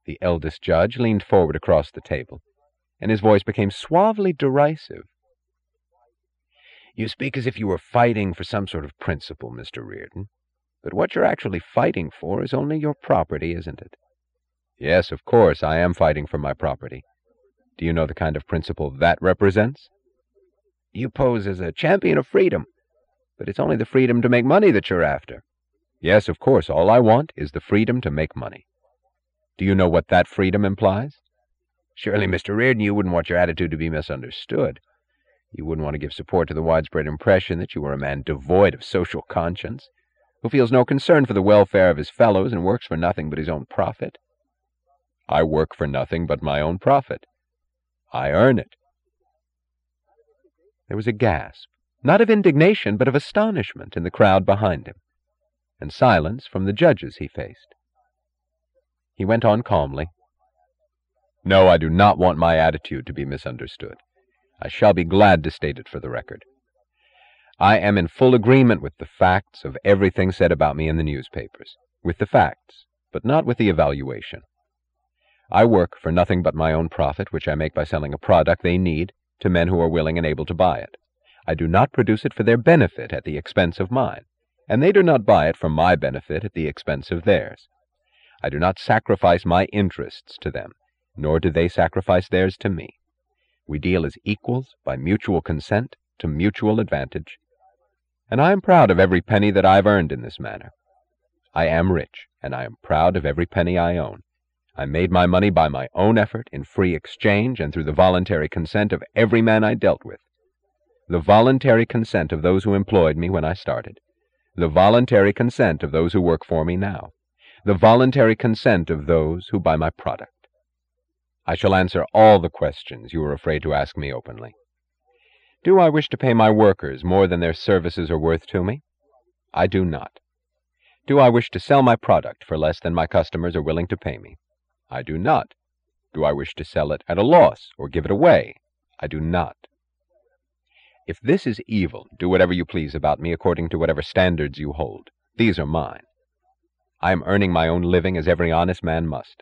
The eldest judge leaned forward across the table, and his voice became suavely derisive. "You speak as if you were fighting for some sort of principle, Mr. Reardon. But what you're actually fighting for is only your property, isn't it?" "Yes, of course, I am fighting for my property. Do you know the kind of principle that represents?" "You pose as a champion of freedom, but it's only the freedom to make money that you're after." "Yes, of course, all I want is the freedom to make money. Do you know what that freedom implies?" "Surely, Mr. Reardon, you wouldn't want your attitude to be misunderstood. You wouldn't want to give support to the widespread impression that you are a man devoid of social conscience, who feels no concern for the welfare of his fellows and works for nothing but his own profit." "I work for nothing but my own profit. I earn it." There was a gasp, not of indignation, but of astonishment in the crowd behind him, and silence from the judges he faced. He went on calmly. "No, I do not want my attitude to be misunderstood. I shall be glad to state it for the record. I am in full agreement with the facts of everything said about me in the newspapers. With the facts, but not with the evaluation. I work for nothing but my own profit, which I make by selling a product they need to men who are willing and able to buy it. I do not produce it for their benefit at the expense of mine, and they do not buy it for my benefit at the expense of theirs. I do not sacrifice my interests to them, nor do they sacrifice theirs to me. We deal as equals by mutual consent to mutual advantage, and I am proud of every penny that I've earned in this manner. I am rich, and I am proud of every penny I own. I made my money by my own effort, in free exchange, and through the voluntary consent of every man I dealt with. The voluntary consent of those who employed me when I started. The voluntary consent of those who work for me now. The voluntary consent of those who buy my product. I shall answer all the questions you are afraid to ask me openly. Do I wish to pay my workers more than their services are worth to me? I do not. Do I wish to sell my product for less than my customers are willing to pay me? I do not. Do I wish to sell it at a loss or give it away? I do not. If this is evil, do whatever you please about me according to whatever standards you hold. These are mine. I am earning my own living as every honest man must.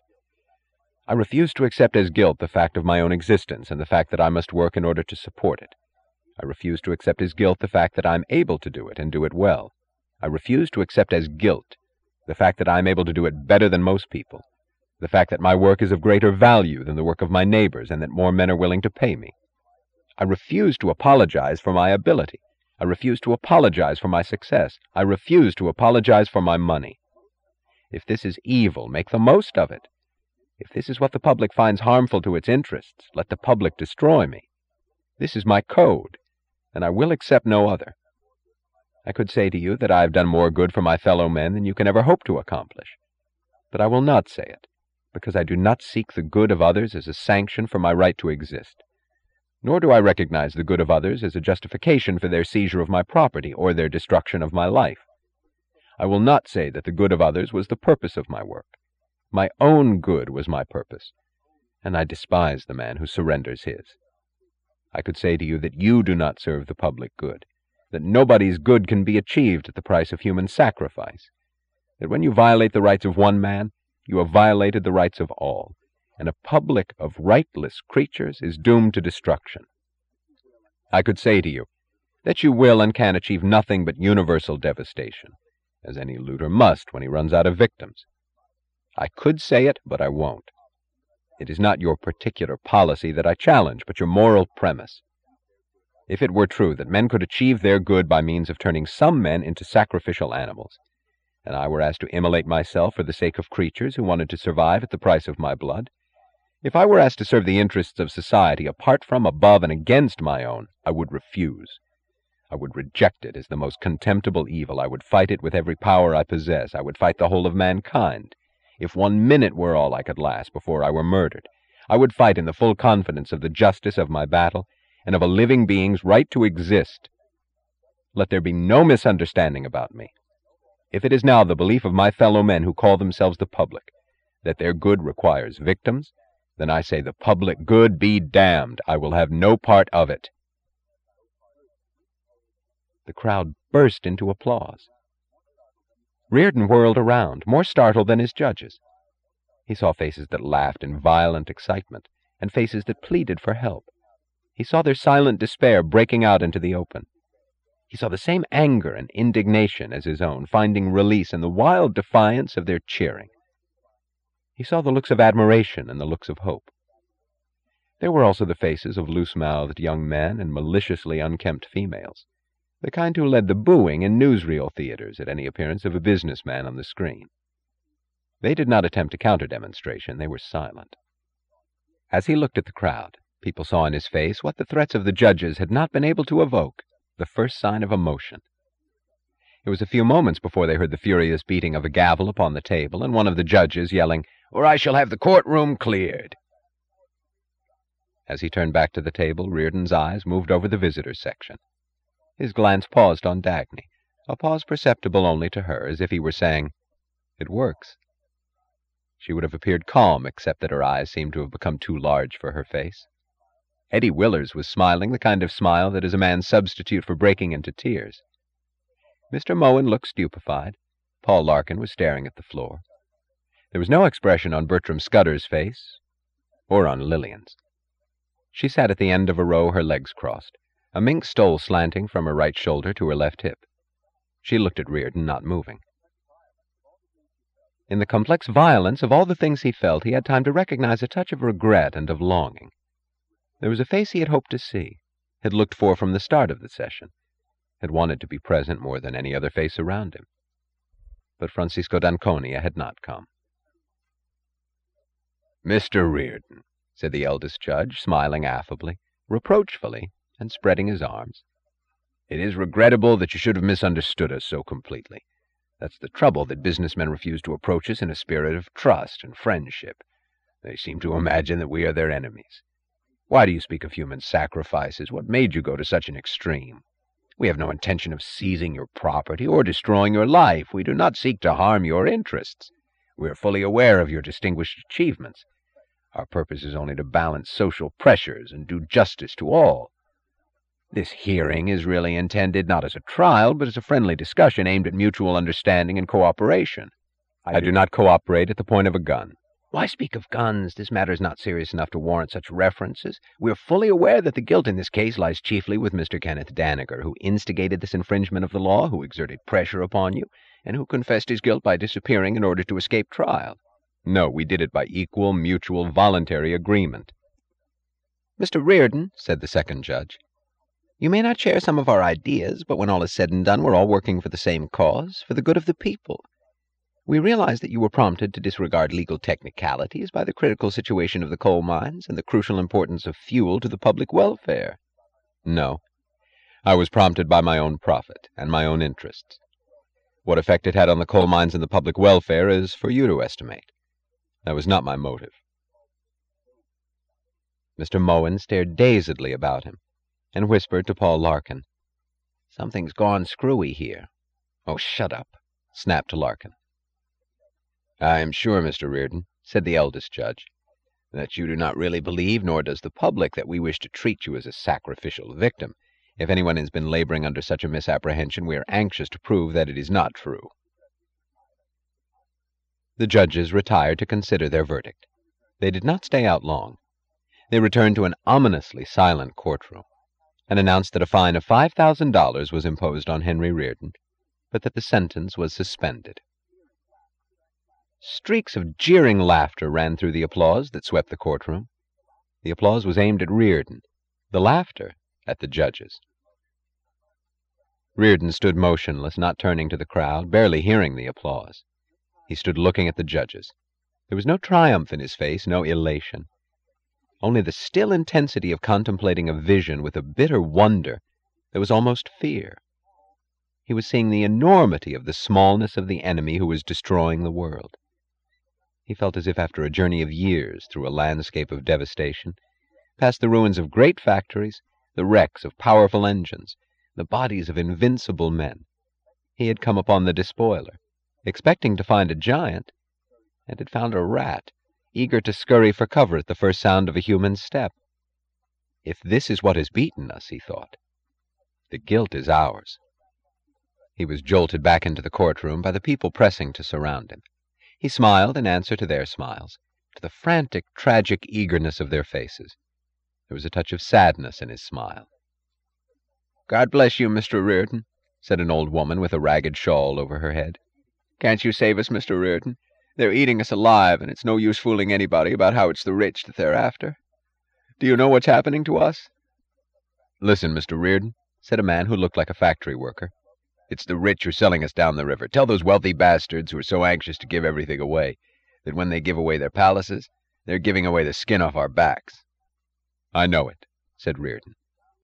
I refuse to accept as guilt the fact of my own existence and the fact that I must work in order to support it. I refuse to accept as guilt the fact that I am able to do it and do it well. I refuse to accept as guilt the fact that I am able to do it better than most people, the fact that my work is of greater value than the work of my neighbors and that more men are willing to pay me. I refuse to apologize for my ability. I refuse to apologize for my success. I refuse to apologize for my money. If this is evil, make the most of it. If this is what the public finds harmful to its interests, let the public destroy me. This is my code, and I will accept no other. I could say to you that I have done more good for my fellow men than you can ever hope to accomplish, but I will not say it, because I do not seek the good of others as a sanction for my right to exist, nor do I recognize the good of others as a justification for their seizure of my property or their destruction of my life. I will not say that the good of others was the purpose of my work. My own good was my purpose, and I despise the man who surrenders his. I could say to you that you do not serve the public good, that nobody's good can be achieved at the price of human sacrifice, that when you violate the rights of one man, you have violated the rights of all, and a public of rightless creatures is doomed to destruction. I could say to you that you will and can achieve nothing but universal devastation, as any looter must when he runs out of victims. I could say it, but I won't. It is not your particular policy that I challenge, but your moral premise. If it were true that men could achieve their good by means of turning some men into sacrificial animals, and I were asked to immolate myself for the sake of creatures who wanted to survive at the price of my blood, if I were asked to serve the interests of society apart from, above, and against my own, I would refuse. I would reject it as the most contemptible evil. I would fight it with every power I possess. I would fight the whole of mankind. If 1 minute were all I could last before I were murdered, I would fight in the full confidence of the justice of my battle and of a living being's right to exist. Let there be no misunderstanding about me. If it is now the belief of my fellow men who call themselves the public that their good requires victims, then I say the public good be damned. I will have no part of it. The crowd burst into applause. Reardon whirled around, more startled than his judges. He saw faces that laughed in violent excitement, and faces that pleaded for help. He saw their silent despair breaking out into the open. He saw the same anger and indignation as his own, finding release in the wild defiance of their cheering. He saw the looks of admiration and the looks of hope. There were also the faces of loose-mouthed young men and maliciously unkempt females, the kind who led the booing in newsreel theaters at any appearance of a businessman on the screen. They did not attempt a counter-demonstration. They were silent. As he looked at the crowd, people saw in his face what the threats of the judges had not been able to evoke, the first sign of emotion. It was a few moments before they heard the furious beating of a gavel upon the table and one of the judges yelling, "Or I shall have the courtroom cleared." As he turned back to the table, Reardon's eyes moved over the visitors' section. His glance paused on Dagny, a pause perceptible only to her, as if he were saying, "It works." She would have appeared calm, except that her eyes seemed to have become too large for her face. Eddie Willers was smiling, the kind of smile that is a man's substitute for breaking into tears. Mr. Mowen looked stupefied. Paul Larkin was staring at the floor. There was no expression on Bertram Scudder's face, or on Lillian's. She sat at the end of a row, her legs crossed, a mink stole slanting from her right shoulder to her left hip. She looked at Reardon, not moving. In the complex violence of all the things he felt, he had time to recognize a touch of regret and of longing. There was a face he had hoped to see, had looked for from the start of the session, had wanted to be present more than any other face around him. But Francisco d'Anconia had not come. "Mr. Reardon," said the eldest judge, smiling affably, reproachfully, and spreading his arms, "it is regrettable that you should have misunderstood us so completely. That's the trouble, that businessmen refuse to approach us in a spirit of trust and friendship. They seem to imagine that we are their enemies. Why do you speak of human sacrifices? What made you go to such an extreme? We have no intention of seizing your property or destroying your life. We do not seek to harm your interests. We are fully aware of your distinguished achievements. Our purpose is only to balance social pressures and do justice to all. This hearing is really intended not as a trial, but as a friendly discussion aimed at mutual understanding and cooperation. I do not cooperate at the point of a gun. Why speak of guns? This matter is not serious enough to warrant such references. We are fully aware that the guilt in this case lies chiefly with Mr. Kenneth Danager, who instigated this infringement of the law, who exerted pressure upon you, and who confessed his guilt by disappearing in order to escape trial. No, we did it by equal, mutual, voluntary agreement." "Mr. Reardon," said the second judge, "you may not share some of our ideas, but when all is said and done, we're all working for the same cause, for the good of the people. We realize that you were prompted to disregard legal technicalities by the critical situation of the coal mines and the crucial importance of fuel to the public welfare." "No. I was prompted by my own profit and my own interests. What effect it had on the coal mines and the public welfare is for you to estimate. That was not my motive." Mr. Mowen stared dazedly about him, and whispered to Paul Larkin, "Something's gone screwy here." "Oh, shut up," snapped Larkin. "I am sure, Mr. Reardon," said the eldest judge, "that you do not really believe, nor does the public, that we wish to treat you as a sacrificial victim. If anyone has been laboring under such a misapprehension, we are anxious to prove that it is not true." The judges retired to consider their verdict. They did not stay out long. They returned to an ominously silent courtroom, and announced that a fine of $5,000 was imposed on Henry Reardon, but that the sentence was suspended. Streaks of jeering laughter ran through the applause that swept the courtroom. The applause was aimed at Reardon, the laughter at the judges. Reardon stood motionless, not turning to the crowd, barely hearing the applause. He stood looking at the judges. There was no triumph in his face, no elation, only the still intensity of contemplating a vision with a bitter wonder that was almost fear. He was seeing the enormity of the smallness of the enemy who was destroying the world. He felt as if after a journey of years through a landscape of devastation, past the ruins of great factories, the wrecks of powerful engines, the bodies of invincible men, he had come upon the despoiler, expecting to find a giant, and had found a rat, eager to scurry for cover at the first sound of a human step. If this is what has beaten us, he thought, the guilt is ours. He was jolted back into the courtroom by the people pressing to surround him. He smiled in answer to their smiles, to the frantic, tragic eagerness of their faces. There was a touch of sadness in his smile. "God bless you, Mr. Reardon," said an old woman with a ragged shawl over her head. "Can't you save us, Mr. Reardon? They're eating us alive, and it's no use fooling anybody about how it's the rich that they're after. Do you know what's happening to us?" "Listen, Mr. Reardon," said a man who looked like a factory worker. "It's the rich who are selling us down the river. Tell those wealthy bastards who are so anxious to give everything away that when they give away their palaces, they're giving away the skin off our backs." "I know it," said Reardon.